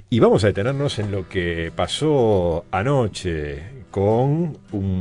Y vamos a detenernos en lo que pasó anoche con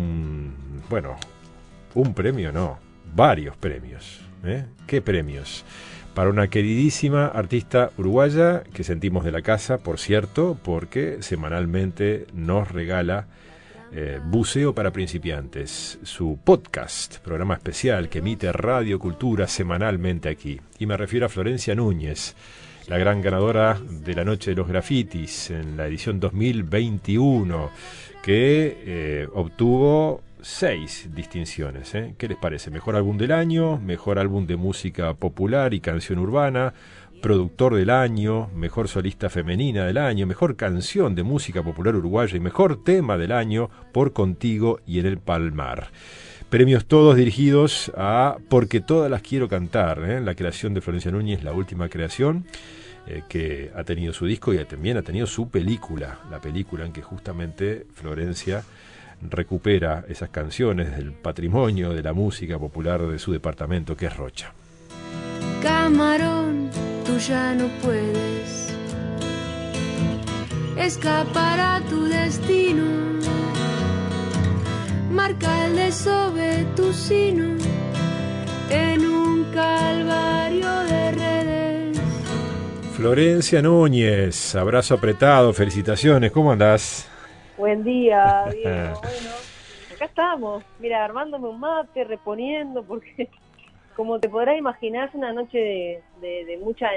un premio no, varios premios. ¿Qué premios? Para una queridísima artista uruguaya que sentimos de la casa, por cierto, porque semanalmente nos regala Buceo para Principiantes, su podcast, programa especial que emite Radio Cultura semanalmente aquí. Y me refiero a Florencia Núñez, la gran ganadora de la Noche de los Grafitis en la edición 2021, que obtuvo 6 distinciones. ¿Qué les parece? Mejor álbum del año, mejor álbum de música popular y canción urbana, productor del año, mejor solista femenina del año, mejor canción de música popular uruguaya y mejor tema del año por Contigo y en el Palmar. Premios todos dirigidos a Porque todas las quiero cantar, la creación de Florencia Núñez, la última creación, que ha tenido su disco y también ha tenido su película, la película en que justamente Florencia recupera esas canciones del patrimonio de la música popular de su departamento, que es Rocha. Camarón, tú ya no puedes escapar a tu destino. Marca el desove tu sino en un calvario de redes. Florencia Núñez, abrazo apretado, felicitaciones, ¿cómo andás? Buen día, Diego. Bueno, acá estamos, mira, armándome un mate, reponiendo, porque como te podrás imaginar es una noche de mucha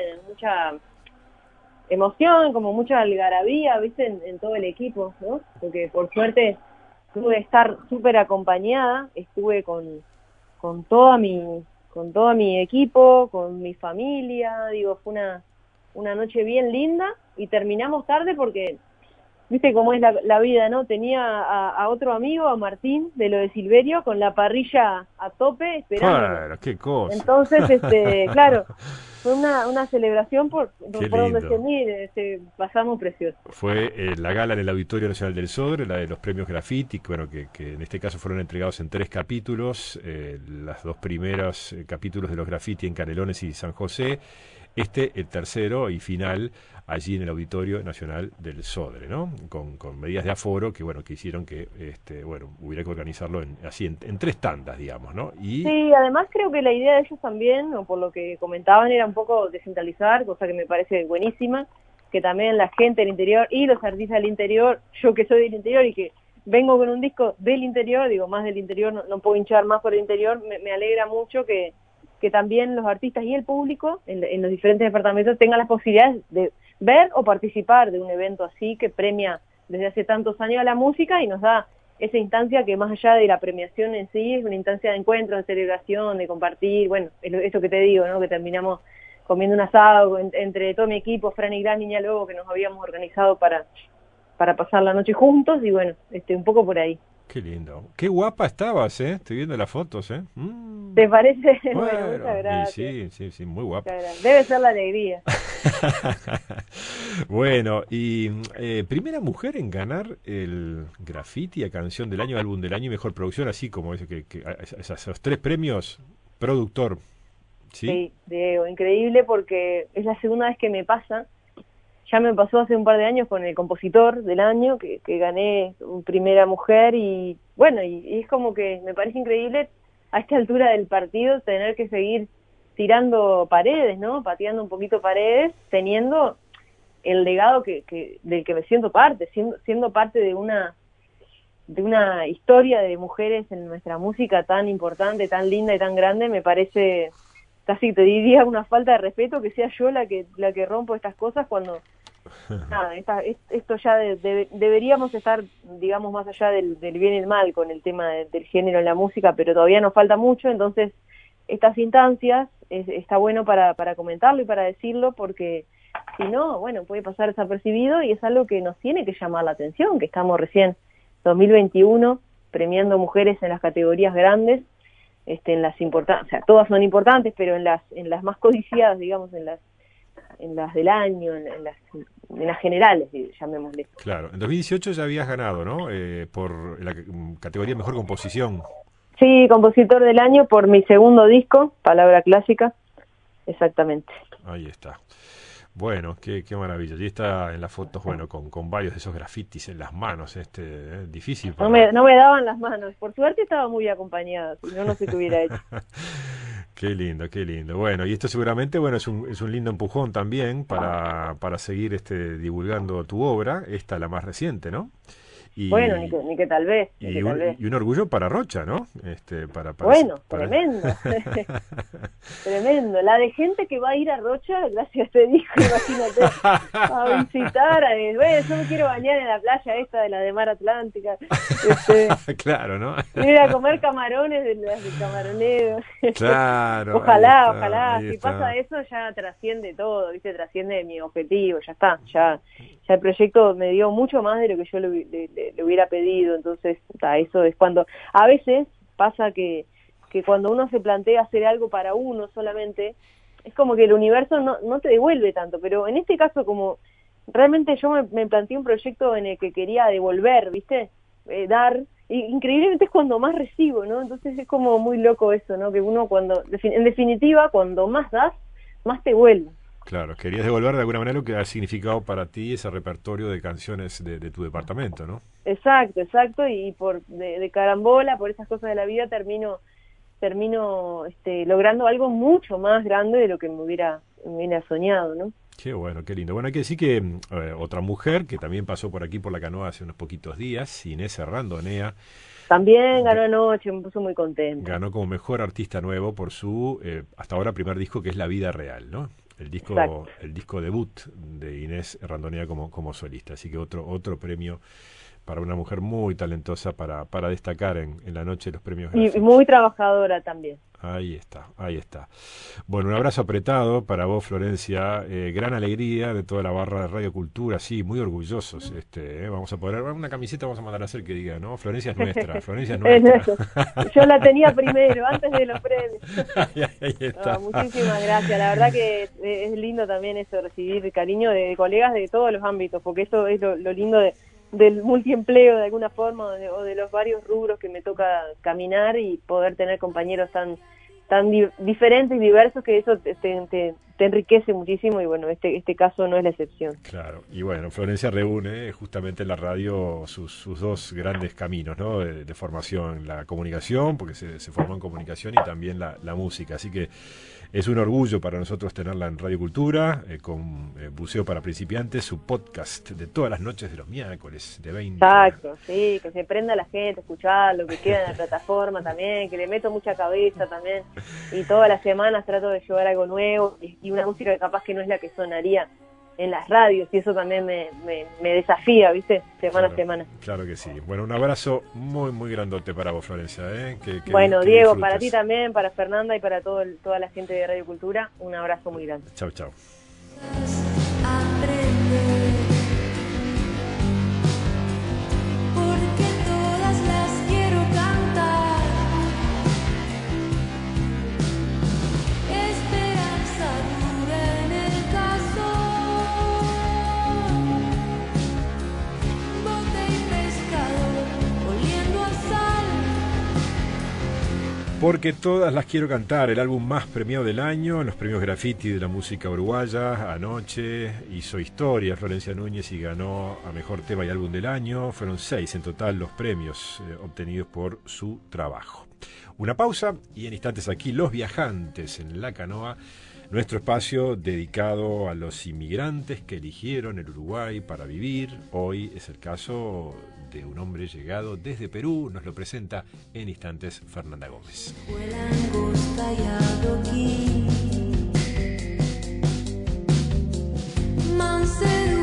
emoción, como mucha algarabía, viste, en todo el equipo, ¿no? Porque por suerte pude estar súper acompañada, estuve con todo mi equipo, con mi familia, digo, fue una noche bien linda y terminamos tarde porque, viste cómo es la vida, ¿no? Tenía a otro amigo, a Martín, de lo de Silverio, con la parrilla a tope esperando. Claro, qué cosa. Entonces, claro, fue una celebración por donde se mire, pasamos precioso. Fue la gala en el Auditorio Nacional del Sodre, la de los premios Graffiti, bueno, que en este caso fueron entregados en 3 capítulos, los 2 primeros capítulos de los Graffiti en Canelones y San José, el tercero y final allí en el Auditorio Nacional del Sodre, ¿no? Con medidas de aforo que hicieron que hubiera que organizarlo en 3 tandas, digamos, ¿no? Sí, además creo que la idea de ellos también, o por lo que comentaban, era un poco descentralizar, cosa que me parece buenísima, que también la gente del interior y los artistas del interior, yo que soy del interior y que vengo con un disco del interior, digo, más del interior, no puedo hinchar más por el interior, me alegra mucho que también los artistas y el público en los diferentes departamentos tengan las posibilidades de ver o participar de un evento así que premia desde hace tantos años a la música y nos da esa instancia que más allá de la premiación en sí es una instancia de encuentro, de celebración, de compartir, bueno, esto que te digo, ¿no? Que terminamos comiendo un asado entre todo mi equipo, Fran y Gran Niña Lobo, que nos habíamos organizado para pasar la noche juntos y bueno, un poco por ahí. Qué lindo. Qué guapa estabas, Estoy viendo las fotos, ¿Te parece? Bueno, muchas gracias. Sí, muy guapa. Debe ser la alegría. Bueno, y primera mujer en ganar el Graffiti a Canción del Año, Álbum del Año y Mejor Producción, así como esos 3 premios, productor. Sí, Diego, increíble porque es la segunda vez que me pasa. Ya me pasó hace un par de años con el compositor del año, que gané primera mujer y bueno, y es como que me parece increíble a esta altura del partido tener que seguir tirando paredes, ¿no? Pateando un poquito paredes, teniendo el legado del que me siento parte, siendo parte de una historia de mujeres en nuestra música tan importante, tan linda y tan grande. Me parece, casi te diría, una falta de respeto que sea yo la que rompo estas cosas cuando nada, esto ya deberíamos estar, digamos, más allá del bien y el mal con el tema del género en la música, pero todavía nos falta mucho. Entonces estas instancias está bueno para comentarlo y para decirlo, porque si no, bueno, puede pasar desapercibido y es algo que nos tiene que llamar la atención, que estamos recién 2021 premiando mujeres en las categorías grandes, en las importantes, o sea, todas son importantes, pero en las más codiciadas, digamos, en las del año, en las generales, llamémosle. Claro, en 2018 ya habías ganado, ¿no? Por la categoría Mejor Composición. Sí, compositor del año por mi segundo disco, Palabra Clásica, exactamente. Ahí está. Bueno, qué maravilla. Y está en las fotos, bueno, con varios de esos grafitis en las manos, difícil. No me daban las manos. Por suerte estaba muy acompañada, si no, no sé qué hubiera hecho. Qué lindo, qué lindo. Bueno, y esto seguramente, bueno, es un lindo empujón también para seguir divulgando tu obra, esta la más reciente, ¿no? Y, bueno, ni que tal vez. Y un orgullo para Rocha, ¿no? Bueno, tremendo. Tremendo. La de gente que va a ir a Rocha, gracias a este disco, imagínate, a visitar. Bueno, yo me quiero bañar en la playa esta de la de Mar Atlántica. Claro, ¿no? Ir a comer camarones de las de Camaronero. Claro. Ojalá. Si está. Pasa eso, ya trasciende todo, ¿viste? Trasciende mi objetivo, ya está. Ya el proyecto me dio mucho más de lo que yo le hubiera pedido, entonces eso es cuando a veces pasa que cuando uno se plantea hacer algo para uno solamente, es como que el universo no te devuelve tanto, pero en este caso como realmente yo me planteé un proyecto en el que quería devolver, ¿viste? Dar, y increíblemente es cuando más recibo, ¿no? Entonces es como muy loco eso, ¿no? Que uno en definitiva, cuando más das, más te vuelve. Claro, querías devolver de alguna manera lo que ha significado para ti ese repertorio de canciones de tu departamento, ¿no? Exacto, y de carambola, por esas cosas de la vida, termino logrando algo mucho más grande de lo que me hubiera soñado, ¿no? Qué bueno, qué lindo. Bueno, hay que decir que otra mujer que también pasó por aquí por la canoa hace unos poquitos días, Inés Randonea, también ganó anoche, me puso muy contenta. Ganó como mejor artista nuevo por su, hasta ahora, primer disco, que es La Vida Real, ¿no? El disco debut de Inés Randonea como solista. Así que otro premio para una mujer muy talentosa para destacar en la noche de los premios Grammy. Y muy trabajadora también. Ahí está. Bueno, un abrazo apretado para vos, Florencia. Gran alegría de toda la barra de Radio Cultura, sí, muy orgullosos. Vamos a poner una camiseta, vamos a mandar a hacer que diga, ¿no? Florencia es nuestra, Florencia es nuestra. Yo la tenía primero, antes de los premios. Ahí está. Muchísimas gracias. La verdad que es lindo también eso, recibir cariño de colegas de todos los ámbitos, porque eso es lo lindo del multiempleo de alguna forma, o de los varios rubros que me toca caminar, y poder tener compañeros tan diferentes y diversos, que eso te enriquece muchísimo, y bueno, este caso no es la excepción. Claro, y bueno, Florencia reúne justamente en la radio sus dos grandes caminos, ¿no? De formación, la comunicación, porque se formó en comunicación, y también la música, así que es un orgullo para nosotros tenerla en Radio Cultura, con Buceo para Principiantes, su podcast de todas las noches de los miércoles, de 20. Exacto, sí, que se prenda la gente, escuchar lo que queda en la plataforma también, que le meto mucha cabeza también, y todas las semanas trato de llevar algo nuevo, y una música que capaz que no es la que sonaría en las radios, y eso también me desafía, ¿viste? Semana a semana. Claro que sí. Bueno, un abrazo muy, muy grandote para vos, Florencia. Bueno, que Diego, disfrutes. Para ti también, para Fernanda y para toda la gente de Radio Cultura, un abrazo muy grande. Chau. Porque todas las quiero cantar, el álbum más premiado del año en los premios Graffiti de la música uruguaya. Anoche hizo historia Florencia Núñez y ganó a mejor tema y álbum del año. Fueron 6 en total los premios obtenidos por su trabajo. Una pausa y en instantes aquí Los Viajantes en la Canoa, nuestro espacio dedicado a los inmigrantes que eligieron el Uruguay para vivir. Hoy es el caso de un hombre llegado desde Perú. Nos lo presenta en instantes Fernanda Gómez. Mansedumbre.